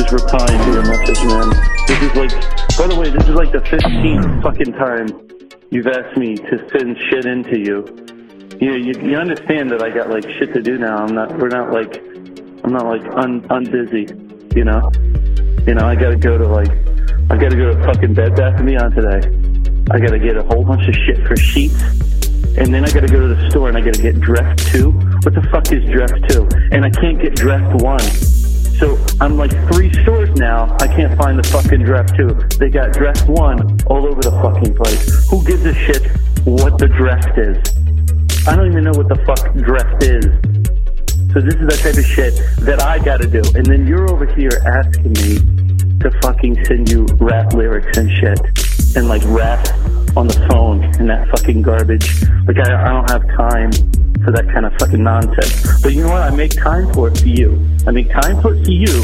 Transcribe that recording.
just replying to your message, man. This is like, by the way, this is like the 15th fucking time you've asked me to send shit into you. You understand that I got like shit to do now. I'm not like unbusy, you know? I gotta go to fucking Bed Bath & Beyond today. I gotta get a whole bunch of shit for sheets. And then I gotta go to the store and I gotta get dressed too. What the fuck is dressed too? And I can't get dressed one. So I'm like 3 stores now. I can't find the fucking dress too. They got dressed one all over the fucking place. Who gives a shit what the dress is? I don't even know what the fuck dress is. So this is the type of shit that I gotta do. And then you're over here asking me to fucking send you rap lyrics and shit. And like rap on the phone and that fucking garbage. Like I don't have time for that kind of fucking nonsense. But you know what? I make time for it for you. I make time for it for you